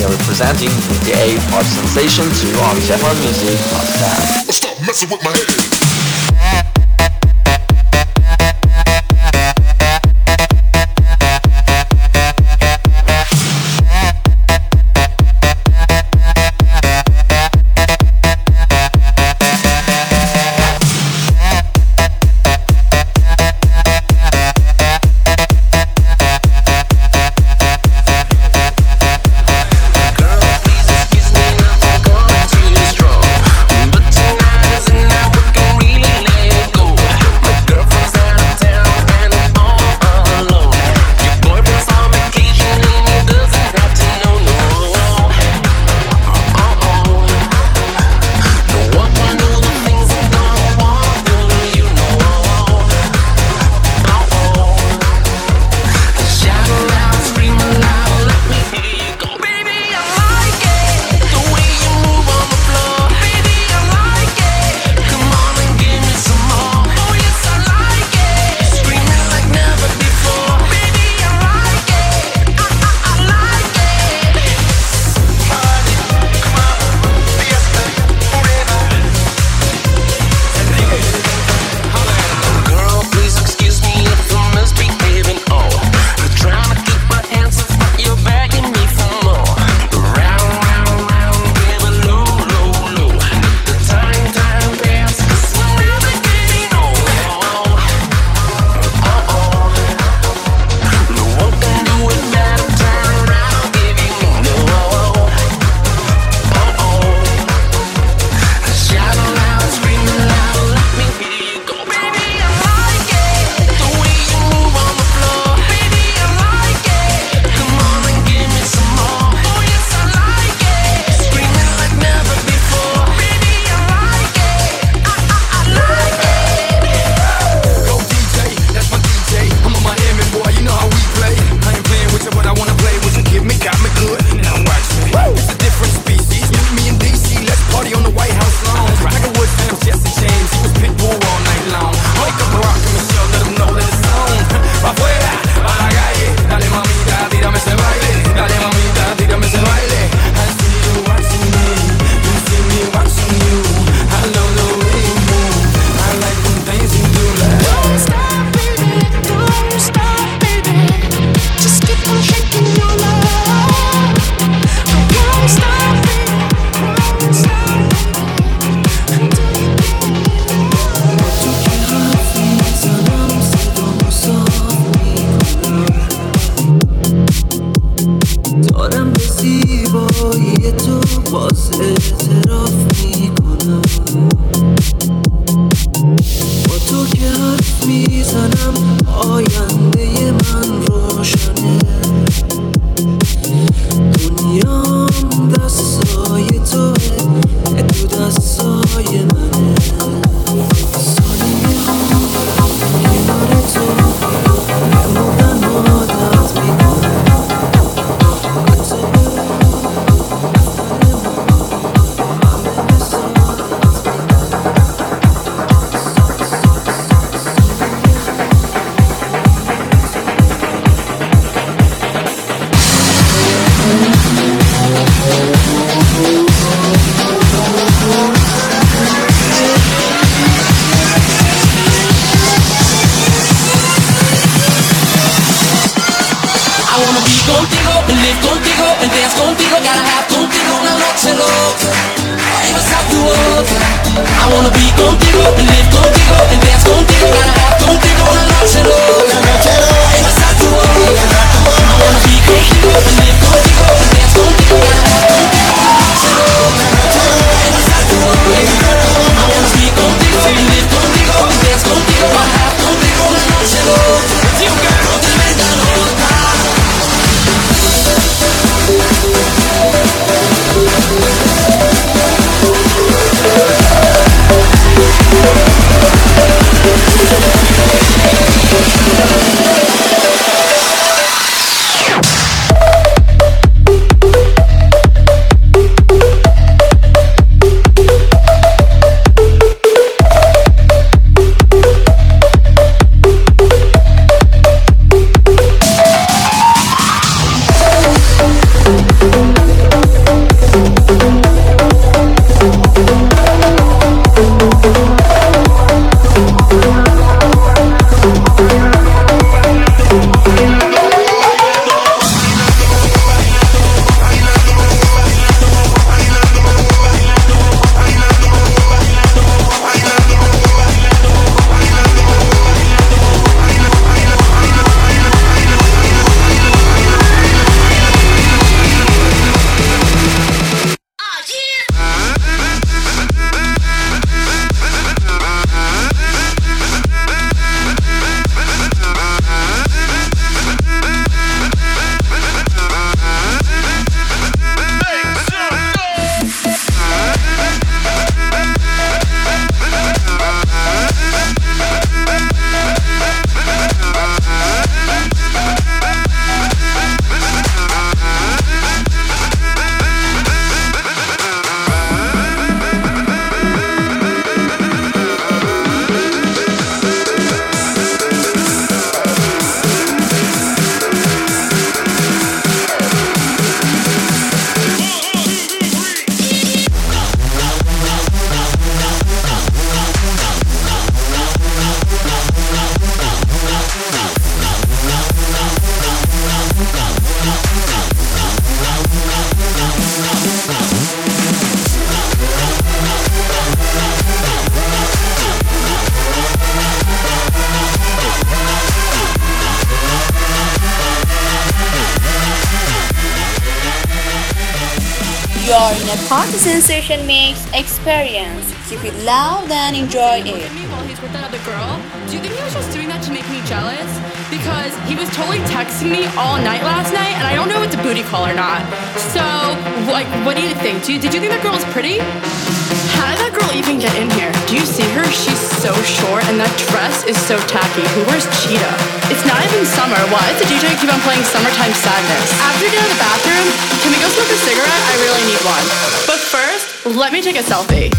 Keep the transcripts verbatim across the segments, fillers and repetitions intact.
here representing the A Pop Sensation two on Jeffrey Music Podcast. Stop messing with my head. We'll be right back. You're in a party sensation mix experience. Keep it loud and enjoy it. While he's with that other girl, do you think he was just doing that to make me jealous? Because he was totally texting me all night last night, and I don't know if it's a booty call or not. So, like, what do you think? Do you, did you think that girl was pretty? How did that girl even get in here? Do you see her? She's so short, and that dress is so tacky. Who wears cheetah? It's not even summer. Why does the D J keep on playing Summertime Sadness? After we get out of the bathroom, can we go smoke a cigarette? I really need one. But first, let me take a selfie.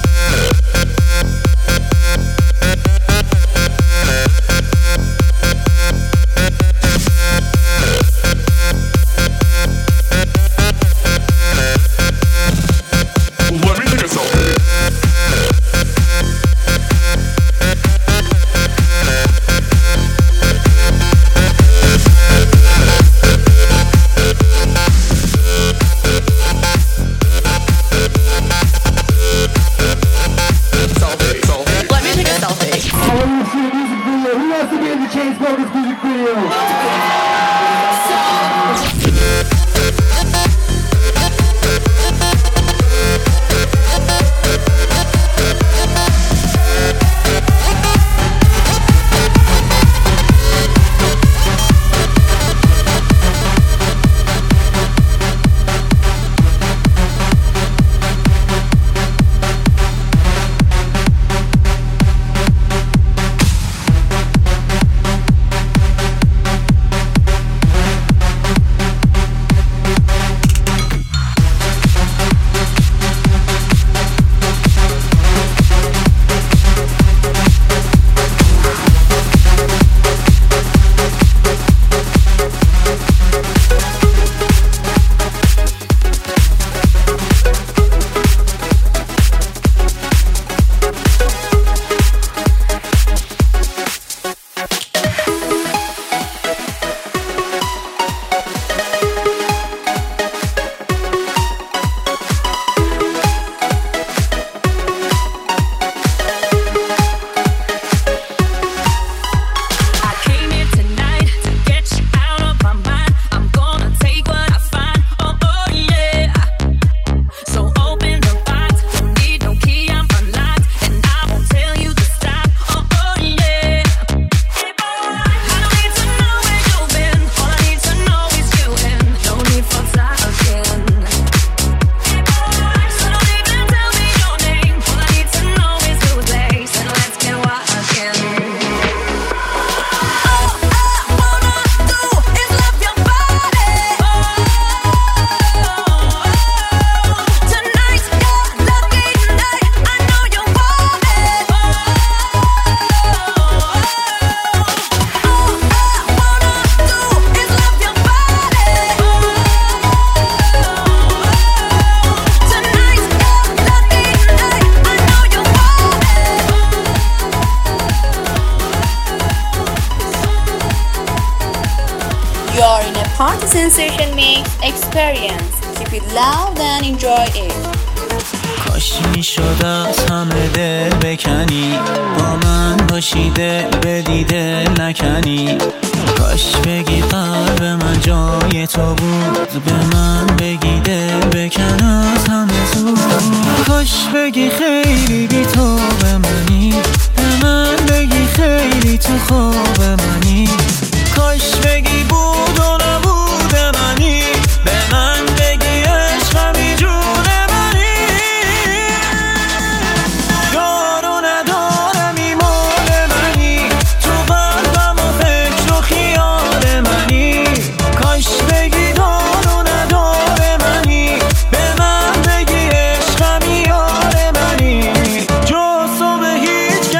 Party sensation mix experience. Keep it loud and enjoy it. کاش میشد از همه دل بکنی، با من باشی دل بدی دل نکنی. کاش بگی قلب من جای تو بود، به من بگی دل بکن از همه زود. کاش بگی خیلی بی تو به منی، به من بگی خیلی تو خواب منی. کاش بگی بود و نبود منی، به من بگی عشقمی جون منی. یارو ندارمی مال منی، تو قلبم و فکر و خیال منی. کاش بگی دارو نداره منی، به من بگی عشقمی یار منی. جز تو به هیچ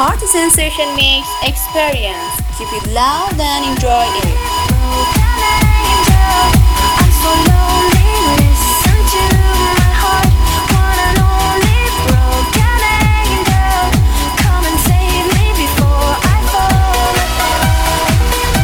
Party Sensation Mix experience. Keep it loud and enjoy it. I'm so lonely, listen to my heart. One and only broken angel, come and save me before I fall apart.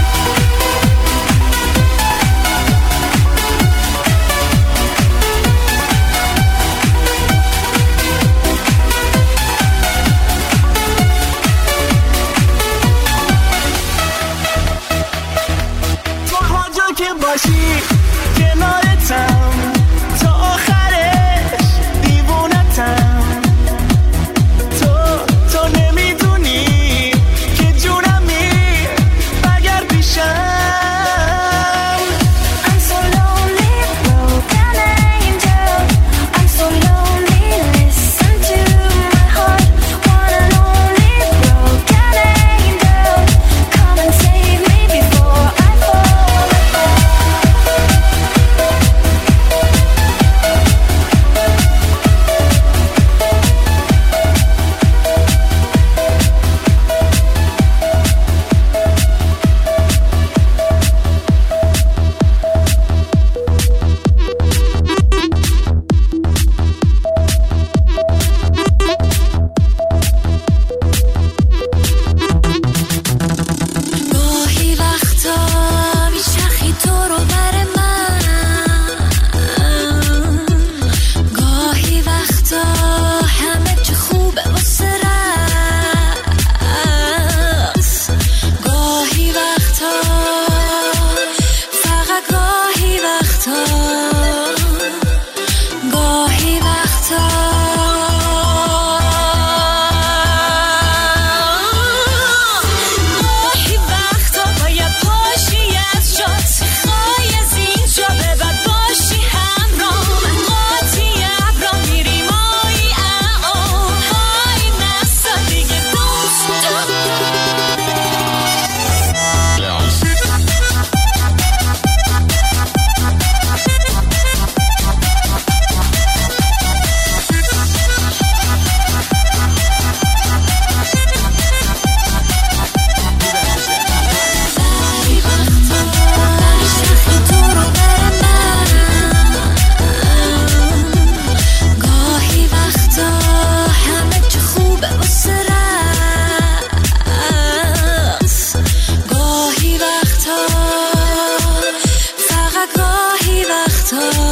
تو هر جا که باشی کنارتم، تا آخرش دیوونتم. تو تو نمیدونی که جونمی بگر پیشم. I'm so lonely, broken angel. I'm so lonely, listen to my heart. One and only broken angel, come and save me before I fall apart. گاهی وقتا میچرخی تو رو بر من، گاهی وقتا همه چه خوبه واسه رقص، گاهی وقتا فقط گاهی وقتا، گاهی وقتا گاهی وقتا باید پاشی از جات، خواهی از اینجا به بعد باشی همراه من. قاطی ابرا میری مایی اعام های نسا دیگه دوست گاهی وقتا میچرخی تو رو بر من، گاهی وقتا همه چه خوبه واسه رقص، گاهی وقتا فقط گاهی وقتا